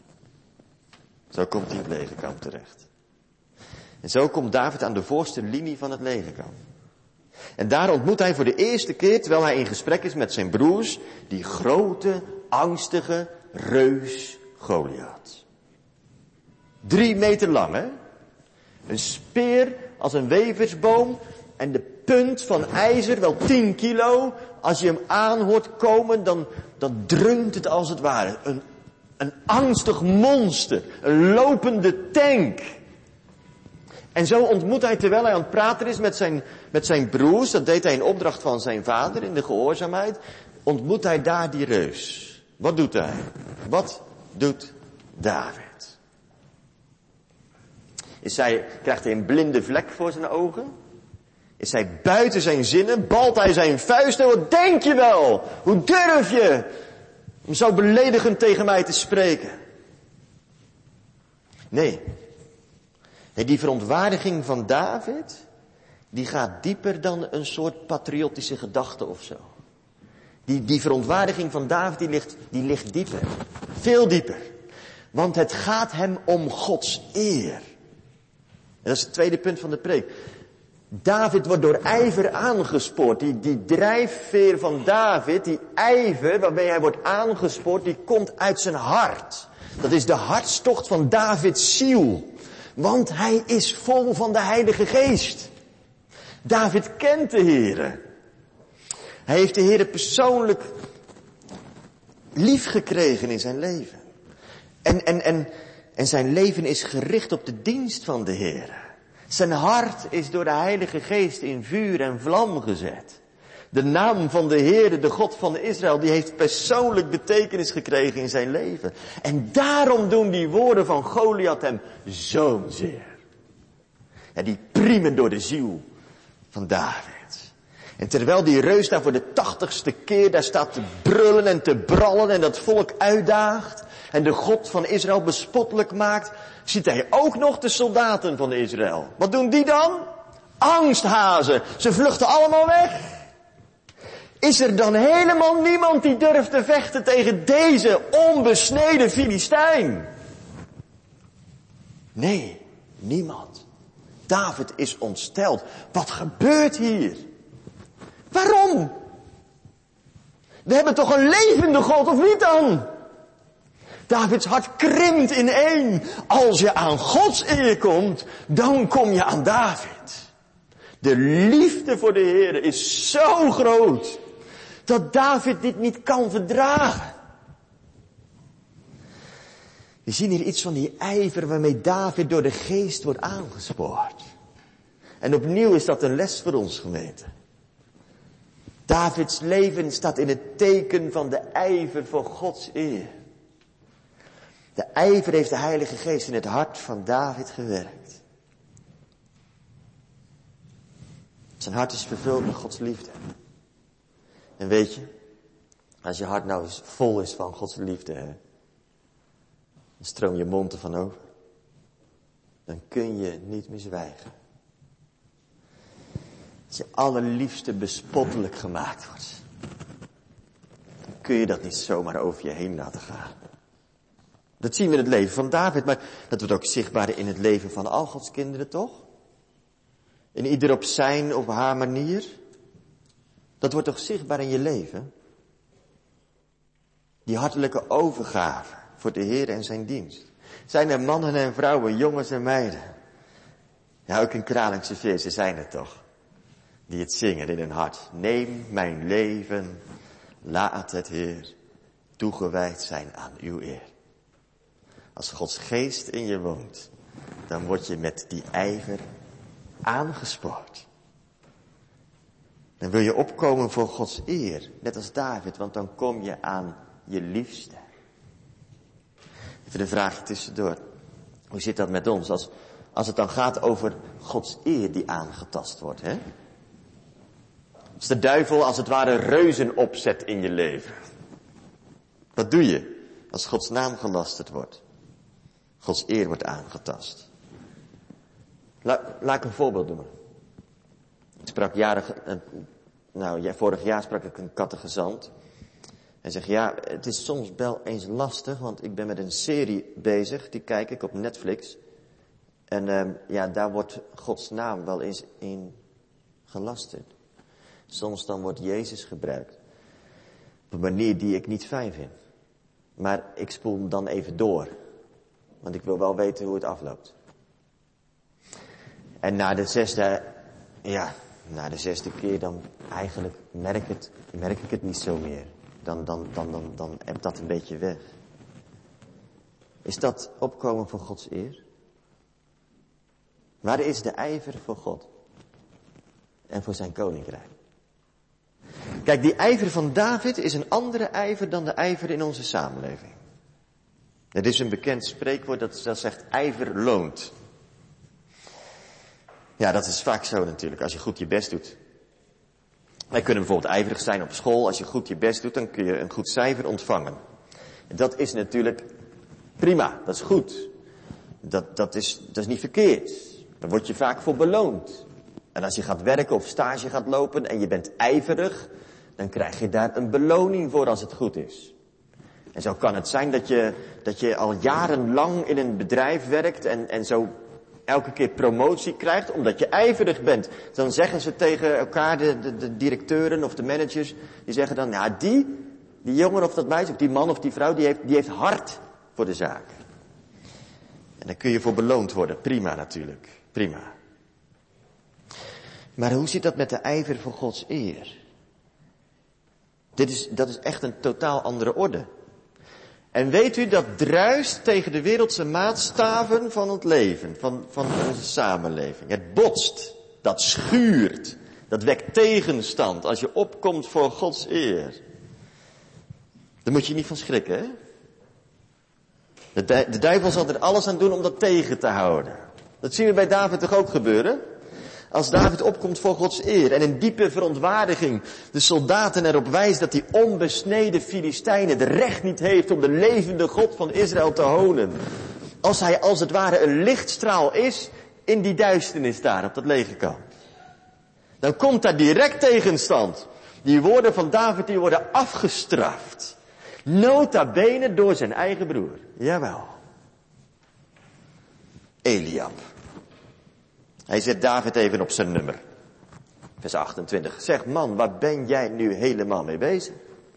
Zo komt hij in het legerkamp terecht. En zo komt David aan de voorste linie van het legerkamp. En daar ontmoet hij voor de eerste keer, terwijl hij in gesprek is met zijn broers, die grote, angstige reus Goliath. Drie meter lang, hè? Een speer als een weversboom en de punt van ijzer, wel tien kilo. Als je hem aan hoort komen, dan, dan dreunt het als het ware. Een, een angstig monster, een lopende tank. En zo ontmoet hij, terwijl hij aan het praten is met zijn, met zijn broers, dat deed hij in opdracht van zijn vader in de gehoorzaamheid, ontmoet hij daar die reus. Wat doet hij? Wat doet David? Is hij, krijgt hij een blinde vlek voor zijn ogen? Is hij buiten zijn zinnen? Balt hij zijn vuisten? Wat denk je wel? Hoe durf je om zo beledigend tegen mij te spreken? Nee. Nee, die verontwaardiging van David, die gaat dieper dan een soort patriotische gedachte of zo. Die, die verontwaardiging van David, die ligt, die ligt dieper. Veel dieper. Want het gaat hem om Gods eer. En dat is het tweede punt van de preek. David wordt door ijver aangespoord. Die, die drijfveer van David, die ijver waarmee hij wordt aangespoord, die komt uit zijn hart. Dat is de hartstocht van Davids ziel. Want hij is vol van de Heilige Geest. David kent de Heere. Hij heeft de Heere persoonlijk lief gekregen in zijn leven. En, en, en, en zijn leven is gericht op de dienst van de Heere. Zijn hart is door de Heilige Geest in vuur en vlam gezet. De naam van de Heere, de God van Israël, die heeft persoonlijk betekenis gekregen in zijn leven. En daarom doen die woorden van Goliath hem zozeer. En die priemen door de ziel van David. En terwijl die reus daar voor de tachtigste keer daar staat te brullen en te brallen en dat volk uitdaagt en de God van Israël bespottelijk maakt, ziet hij ook nog de soldaten van Israël. Wat doen die dan? Angsthazen. Ze vluchten allemaal weg. Is er dan helemaal niemand die durft te vechten tegen deze onbesneden Filistijn? Nee, niemand. David is ontsteld. Wat gebeurt hier? Waarom? We hebben toch een levende God, of niet dan? Davids hart krimpt ineen. Als je aan Gods eer komt, dan kom je aan David. De liefde voor de Heer is zo groot dat David dit niet kan verdragen. We zien hier iets van die ijver waarmee David door de geest wordt aangespoord. En opnieuw is dat een les voor ons, gemeente. Davids leven staat in het teken van de ijver voor Gods eer. De ijver heeft de Heilige Geest in het hart van David gewerkt. Zijn hart is vervuld met Gods liefde. En weet je, als je hart nou eens vol is van Gods liefde, hè, dan stroom je mond ervan over. Dan kun je niet meer zwijgen. Als je allerliefste bespottelijk gemaakt wordt, dan kun je dat niet zomaar over je heen laten gaan. Dat zien we in het leven van David, maar dat wordt ook zichtbaar in het leven van al Gods kinderen, toch? In ieder op zijn of haar manier. Dat wordt toch zichtbaar in je leven? Die hartelijke overgave voor de Heer en zijn dienst. Zijn er mannen en vrouwen, jongens en meiden? Ja, ook in Kralingse Veersen zijn er toch. Die het zingen in hun hart. Neem mijn leven, laat het Heer toegewijd zijn aan uw eer. Als Gods geest in je woont, dan word je met die ijver aangespoord. Dan wil je opkomen voor Gods eer, net als David, want dan kom je aan je liefste. Even een vraagje tussendoor. Hoe zit dat met ons als, als het dan gaat over Gods eer die aangetast wordt, hè? Als de duivel als het ware reuzen opzet in je leven. Wat doe je als Gods naam gelasterd wordt? Gods eer wordt aangetast. La, laat ik een voorbeeld noemen. Ik sprak jaren, nou ja, vorig jaar sprak ik een catechizant. En zeg, ja, het is soms wel eens lastig, want ik ben met een serie bezig, die kijk ik op Netflix. En uh, ja, daar wordt Gods naam wel eens in gelasterd. Soms dan wordt Jezus gebruikt. Op een manier die ik niet fijn vind. Maar ik spoel hem dan even door. Want ik wil wel weten hoe het afloopt. En na de zesde, ja, na de zesde keer dan eigenlijk merk, het, merk ik het niet zo meer. Dan, dan, dan, dan, dan hebt dat een beetje weg. Is dat opkomen voor Gods eer? Waar is de ijver voor God? En voor zijn koninkrijk? Kijk, die ijver van David is een andere ijver dan de ijver in onze samenleving. Het is een bekend spreekwoord dat, dat zegt ijver loont. Ja, dat is vaak zo natuurlijk, als je goed je best doet. Wij kunnen bijvoorbeeld ijverig zijn op school. Als je goed je best doet, dan kun je een goed cijfer ontvangen. Dat is natuurlijk prima, dat is goed. Dat, dat, is, dat is niet verkeerd. Daar word je vaak voor beloond. En als je gaat werken of stage gaat lopen en je bent ijverig, dan krijg je daar een beloning voor als het goed is. En zo kan het zijn dat je, dat je al jarenlang in een bedrijf werkt en, en zo elke keer promotie krijgt omdat je ijverig bent. Dan zeggen ze tegen elkaar, de, de, de directeuren of de managers, die zeggen dan, ja, die, die jongen of dat meisje, of die man of die vrouw, die heeft, die heeft hart voor de zaak. En daar kun je voor beloond worden. Prima natuurlijk. Prima. Maar hoe zit dat met de ijver voor Gods eer? Dit is, dat is echt een totaal andere orde. En weet u, dat druist tegen de wereldse maatstaven van het leven, van, van onze samenleving. Het botst, dat schuurt Dat wekt tegenstand als je opkomt voor Gods eer. Daar moet je niet van schrikken, hè? De, du- de duivel zal er alles aan doen om dat tegen te houden. Dat zien we bij David toch ook gebeuren? Als David opkomt voor Gods eer en in diepe verontwaardiging de soldaten erop wijst dat die onbesneden Filistijnen de recht niet heeft om de levende God van Israël te honen. Als hij als het ware een lichtstraal is in die duisternis daar op dat legerkamp. Dan komt daar direct tegenstand. Die woorden van David die worden afgestraft. Nota bene door zijn eigen broer. Jawel. Eliab. Hij zet David even op zijn nummer. Vers achtentwintig. Zeg man, waar ben jij nu helemaal mee bezig?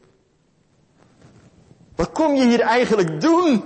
Wat kom je hier eigenlijk doen?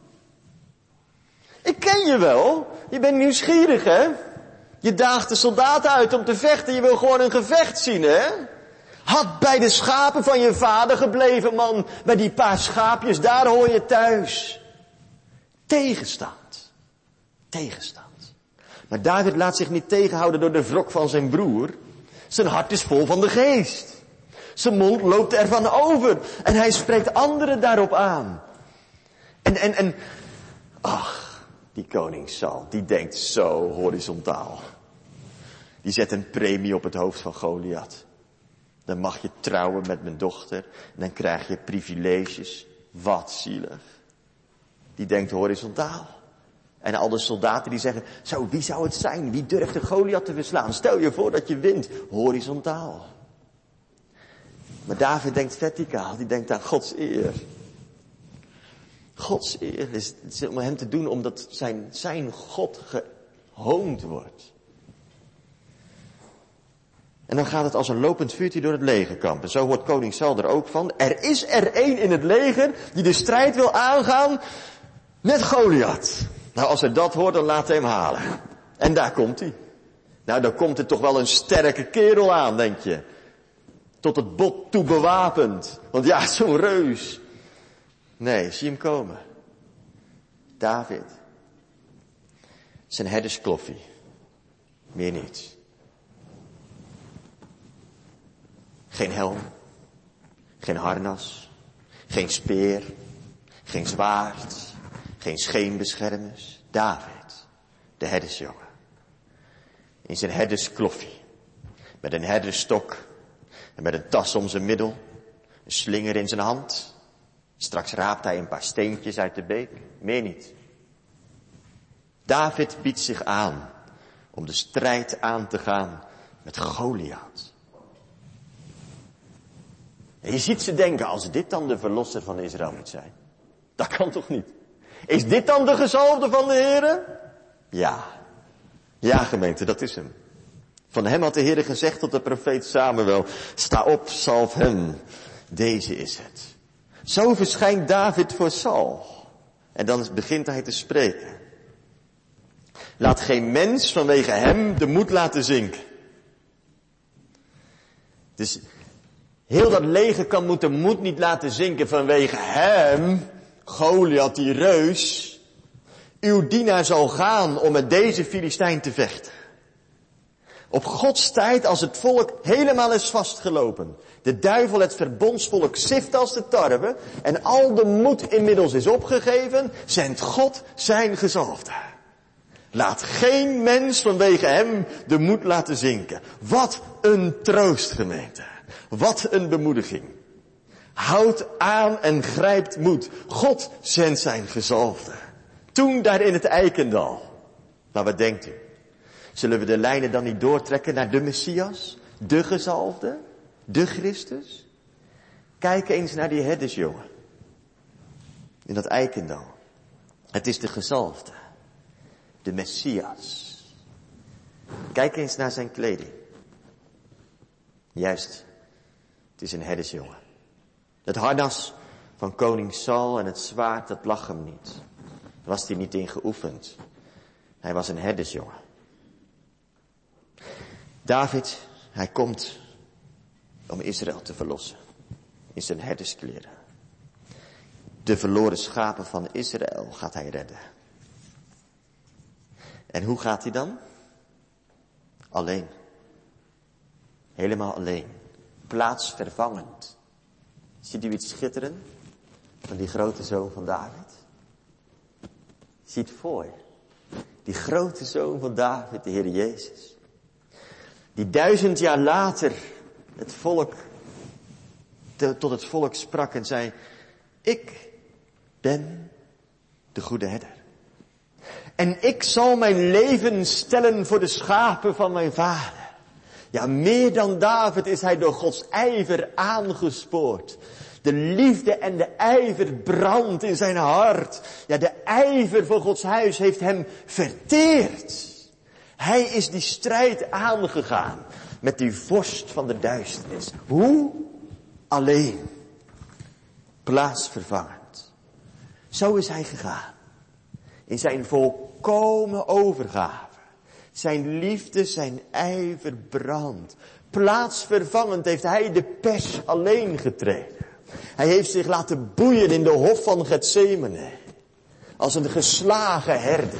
Ik ken je wel. Je bent nieuwsgierig, hè? Je daagt de soldaten uit om te vechten. Je wil gewoon een gevecht zien, hè? Had bij de schapen van je vader gebleven, man. Bij die paar schaapjes, daar hoor je thuis. Tegenstand. Tegenstand. Maar David laat zich niet tegenhouden door de wrok van zijn broer. Zijn hart is vol van de geest. Zijn mond loopt ervan over. En hij spreekt anderen daarop aan. En, en, en, ach, die koning Saul, die denkt zo horizontaal. Die zet een premie op het hoofd van Goliath. Dan mag je trouwen met mijn dochter. En dan krijg je privileges. Wat zielig. Die denkt horizontaal. En al de soldaten die zeggen, zo, wie zou het zijn? Wie durft de Goliath te verslaan? Stel je voor dat je wint. Horizontaal. Maar David denkt verticaal. Die denkt aan Gods eer. Gods eer is, is om hem te doen omdat zijn, zijn God gehoond wordt. En dan gaat het als een lopend vuurtje door het legerkamp. En zo hoort koning Saul er ook van. Er is er één in het leger die de strijd wil aangaan met Goliath. Nou, als hij dat hoort, dan laat hij hem halen. En daar komt hij. Nou, dan komt er toch wel een sterke kerel aan, denk je. Tot het bot toe bewapend. Want ja, zo'n reus. Nee, zie hem komen. David. Zijn herderskloffie. Meer niets. Geen helm. Geen harnas. Geen speer. Geen zwaard. Geen scheenbeschermers. David. De herdersjongen. In zijn herderskloffie. Met een herdersstok. En met een tas om zijn middel. Een slinger in zijn hand. Straks raapt hij een paar steentjes uit de beek. Meer niet. David biedt zich aan om de strijd aan te gaan met Goliath. En je ziet ze denken, als dit dan de verlosser van Israël moet zijn. Dat kan toch niet? Is dit dan de gezalfde van de Heere? Ja. Ja, gemeente, dat is hem. Van hem had de Heere gezegd tot de profeet Samuel, sta op, zalf hem. Deze is het. Zo verschijnt David voor Saul. En dan begint hij te spreken. Laat geen mens vanwege hem de moed laten zinken. Dus heel dat leger kan moet de moed niet laten zinken vanwege hem, Goliath die reus. Uw dienaar zal gaan om met deze Filistijn te vechten. Op Gods tijd, als het volk helemaal is vastgelopen. De duivel het verbondsvolk sift als de tarwe. En al de moed inmiddels is opgegeven. Zendt God zijn gezalfde. Laat geen mens vanwege hem de moed laten zinken. Wat een troost, gemeente. Wat een bemoediging. Houd aan en grijpt moed. God zendt zijn gezalfde. Toen daar in het Eikendal. Maar wat denkt u? Zullen we de lijnen dan niet doortrekken naar de Messias? De gezalfde? De Christus? Kijk eens naar die herdersjongen. In dat Eikendal. Het is de gezalfde. De Messias. Kijk eens naar zijn kleding. Juist. Het is een herdersjongen. Het harnas van koning Saul en het zwaard, dat lag hem niet. Daar was hij niet in geoefend. Hij was een herdersjongen. David, hij komt om Israël te verlossen. In zijn herderskleren. De verloren schapen van Israël gaat hij redden. En hoe gaat hij dan? Alleen. Helemaal alleen. Plaatsvervangend. Ziet u iets schitteren van die grote zoon van David? Ziet voor. Die grote zoon van David, de Heer Jezus. Die duizend jaar later het volk, te, tot het volk sprak en zei, ik ben de goede herder. En ik zal mijn leven stellen voor de schapen van mijn vader. Ja, meer dan David is hij door Gods ijver aangespoord. De liefde en de ijver brandt in zijn hart. Ja, de ijver voor Gods huis heeft hem verteerd. Hij is die strijd aangegaan met die vorst van de duisternis. Hoe? Alleen. Plaatsvervangend. Zo is hij gegaan. In zijn volkomen overgave. Zijn liefde, zijn ijver brandt. Plaatsvervangend heeft hij de pers alleen getreden. Hij heeft zich laten boeien in de hof van Getsemane. Als een geslagen herder.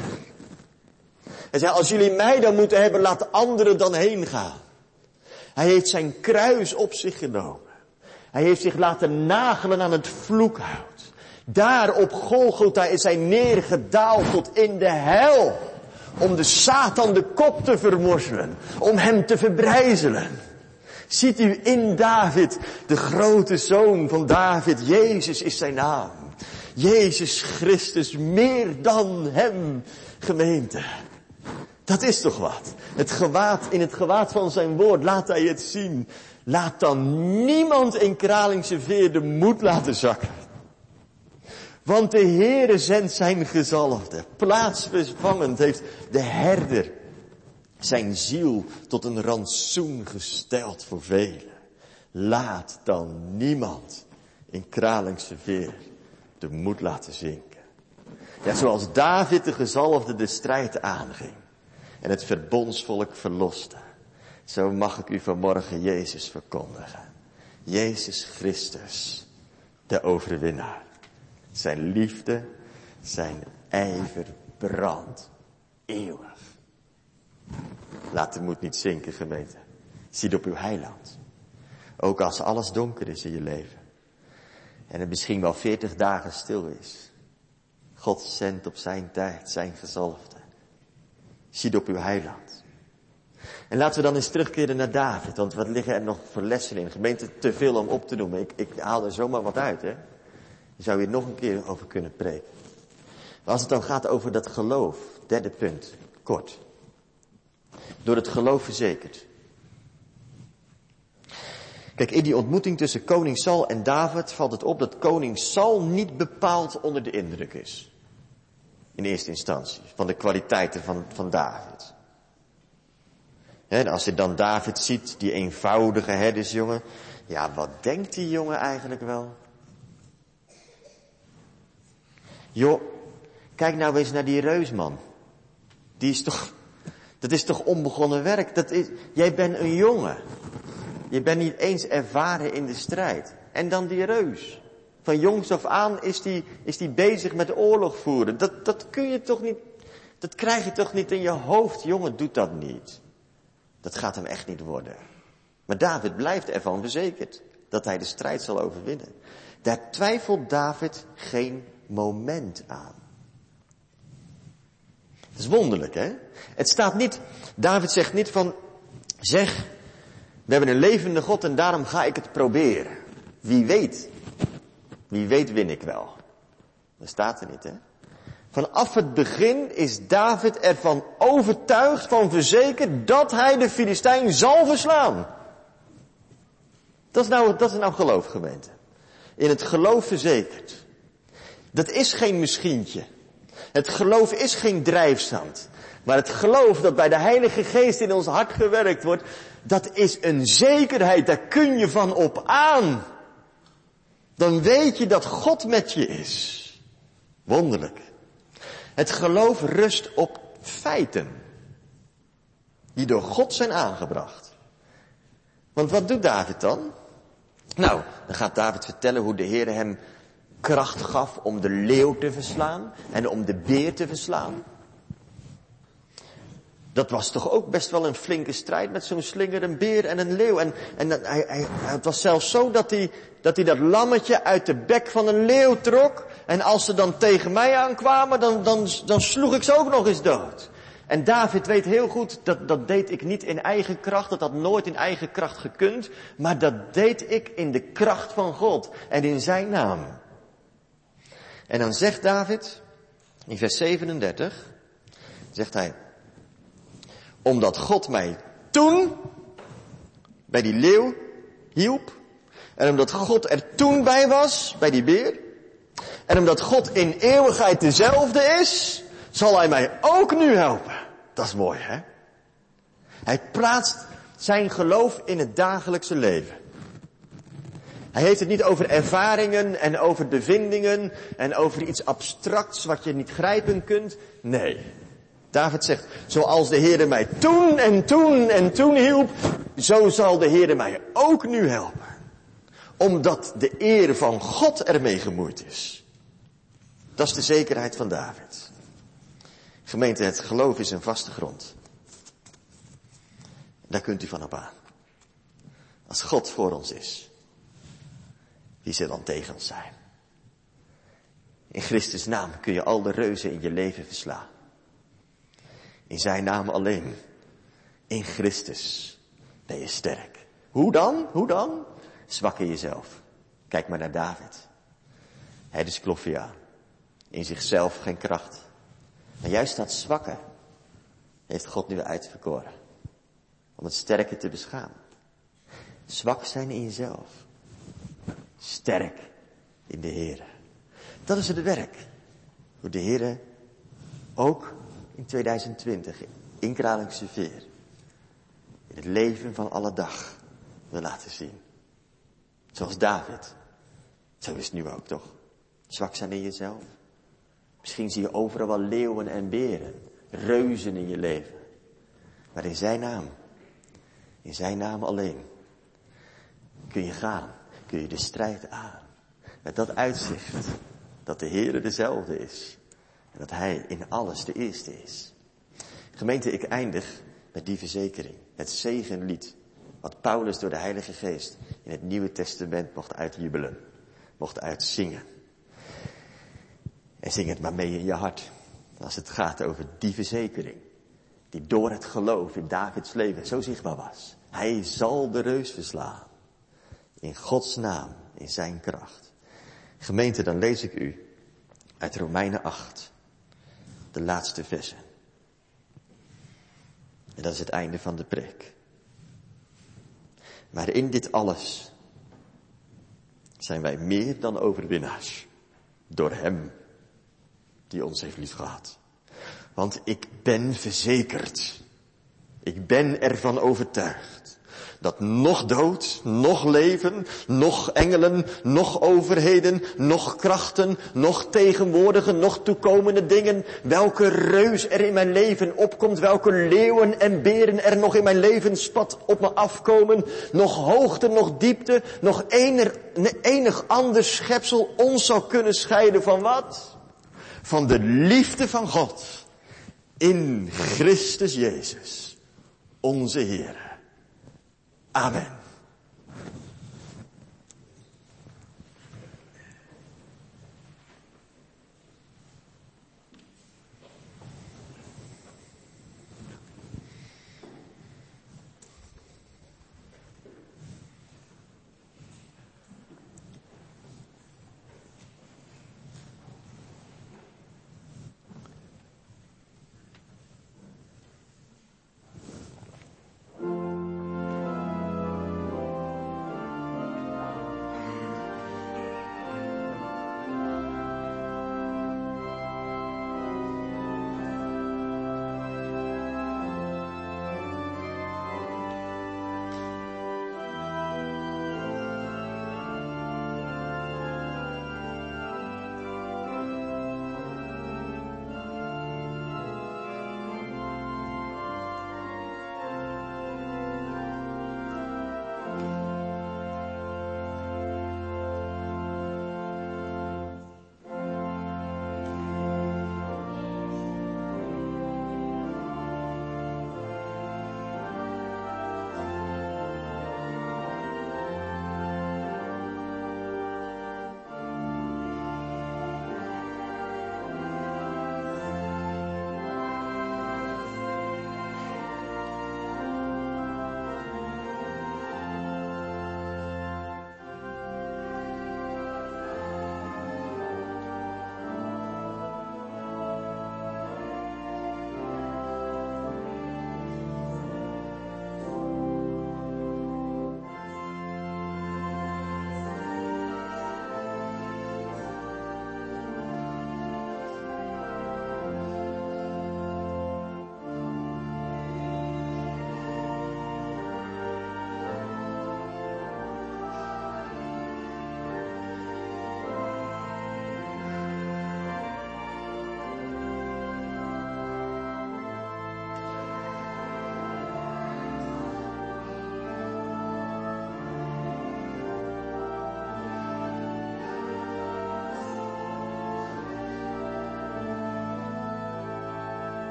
Hij zei, als jullie mij dan moeten hebben, laat anderen dan heen gaan. Hij heeft zijn kruis op zich genomen. Hij heeft zich laten nagelen aan het vloekhout. Daar op Golgotha is hij neergedaald tot in de hel. Om de Satan de kop te vermorzelen. Om hem te verbrijzelen. Ziet u in David, de grote zoon van David, Jezus is zijn naam. Jezus Christus, meer dan hem, gemeente. Dat is toch wat? Het gewaad, in het gewaad van zijn woord laat hij het zien. Laat dan niemand in Kralingse Veer de moed laten zakken. Want de Heere zendt zijn gezalfde. Plaatsvervangend heeft de herder zijn ziel tot een rantsoen gesteld voor velen. Laat dan niemand in Kralingse Veer de moed laten zinken. Ja, zoals David de gezalfde de strijd aanging en het verbondsvolk verloste. Zo mag ik u vanmorgen Jezus verkondigen. Jezus Christus, de overwinnaar. Zijn liefde, zijn ijver brandt eeuwig. Laat de moed niet zinken, gemeente. Ziet op uw heiland. Ook als alles donker is in je leven. En het misschien wel veertig dagen stil is. God zendt op zijn tijd zijn gezalfde. Ziet op uw heiland. En laten we dan eens terugkeren naar David. Want wat liggen er nog voor lessen in? Gemeente, te veel om op te noemen. Ik, ik haal er zomaar wat uit, hè. Je zou hier nog een keer over kunnen preken. Maar als het dan gaat over dat geloof. Derde punt. Kort. Door het geloof verzekerd. Kijk, in die ontmoeting tussen koning Saul en David valt het op dat koning Saul niet bepaald onder de indruk is. In eerste instantie. Van de kwaliteiten van, van David. En als je dan David ziet, die eenvoudige herdersjongen. Ja, wat denkt die jongen eigenlijk wel? Joh, kijk nou eens naar die reusman. Die is toch, dat is toch onbegonnen werk. Dat is, jij bent een jongen. Je bent niet eens ervaren in de strijd. En dan die reus. Van jongs af aan is die, is die bezig met oorlog voeren. Dat, dat kun je toch niet, dat krijg je toch niet in je hoofd. Jongen, doet dat niet. Dat gaat hem echt niet worden. Maar David blijft ervan verzekerd dat hij de strijd zal overwinnen. Daar twijfelt David geen moment aan. Dat is wonderlijk, hè? Het staat niet, David zegt niet van, zeg, we hebben een levende God en daarom ga ik het proberen. Wie weet, wie weet win ik wel. Dat staat er niet, hè? Vanaf het begin is David ervan overtuigd, van verzekerd, dat hij de Filistijn zal verslaan. Dat is nou, dat is nou geloof, gemeente. In het geloof verzekerd. Dat is geen misschientje. Het geloof is geen drijfstand. Maar het geloof dat bij de Heilige Geest in ons hart gewerkt wordt, dat is een zekerheid, daar kun je van op aan. Dan weet je dat God met je is. Wonderlijk. Het geloof rust op feiten. Die door God zijn aangebracht. Want wat doet David dan? Nou, dan gaat David vertellen hoe de Heer hem kracht gaf om de leeuw te verslaan en om de beer te verslaan. Dat was toch ook best wel een flinke strijd met zo'n slinger, een beer en een leeuw. En, en hij, hij, het was zelfs zo dat hij, dat hij dat lammetje uit de bek van een leeuw trok. En als ze dan tegen mij aankwamen, dan, dan, dan sloeg ik ze ook nog eens dood. En David weet heel goed, dat, dat deed ik niet in eigen kracht, dat had nooit in eigen kracht gekund. Maar dat deed ik in de kracht van God en in zijn naam. En dan zegt David, in vers zevenendertig, zegt hij, omdat God mij toen bij die leeuw hielp, en omdat God er toen bij was, bij die beer, en omdat God in eeuwigheid dezelfde is, zal hij mij ook nu helpen. Dat is mooi, hè? Hij plaatst zijn geloof in het dagelijkse leven. Hij heeft het niet over ervaringen en over bevindingen en over iets abstracts wat je niet grijpen kunt. Nee. David zegt, zoals de Heere mij toen en toen en toen hielp, zo zal de Heere mij ook nu helpen. Omdat de eer van God ermee gemoeid is. Dat is de zekerheid van David. Gemeente, het geloof is een vaste grond. Daar kunt u van op aan. Als God voor ons is, wie zal dan tegen ons zijn? In Christus' naam kun je al de reuzen in je leven verslaan. In zijn naam alleen. In Christus ben je sterk. Hoe dan? Hoe dan? Zwak in jezelf. Kijk maar naar David. Hij is kloffia. In zichzelf geen kracht. En juist dat zwakke heeft God nu uitverkoren. Om het sterke te beschamen. Zwak zijn in jezelf. Sterk in de Heere. Dat is het werk. Hoe de Heere ook in tweeduizend twintig in Kralingse Veer in het leven van alle dag wil laten zien. Zoals David. Zo is het nu ook toch. Zwak zijn in jezelf. Misschien zie je overal wel leeuwen en beren. Reuzen in je leven. Maar in zijn naam. In zijn naam alleen. Kun je gaan. Kun je de strijd aan. Met dat uitzicht. Dat de Heere dezelfde is. En dat hij in alles de eerste is. Gemeente, ik eindig met die verzekering. Het zegenlied. Wat Paulus door de Heilige Geest in het Nieuwe Testament mocht uitjubelen. Mocht uitzingen. En zing het maar mee in je hart. Als het gaat over die verzekering. Die door het geloof in Davids leven zo zichtbaar was. Hij zal de reus verslaan. In Gods naam, in zijn kracht. Gemeente, dan lees ik u uit Romeinen acht. De laatste versen. En dat is het einde van de preek. Maar in dit alles zijn wij meer dan overwinnaars. Door hem die ons heeft liefgehad. Want ik ben verzekerd. Ik ben ervan overtuigd. Dat nog dood, nog leven, nog engelen, nog overheden, nog krachten, nog tegenwoordige, nog toekomende dingen. Welke reus er in mijn leven opkomt, welke leeuwen en beren er nog in mijn levenspad op me afkomen. Nog hoogte, nog diepte, nog enig, enig ander schepsel ons zou kunnen scheiden van wat? Van de liefde van God in Christus Jezus, onze Heer. Amen.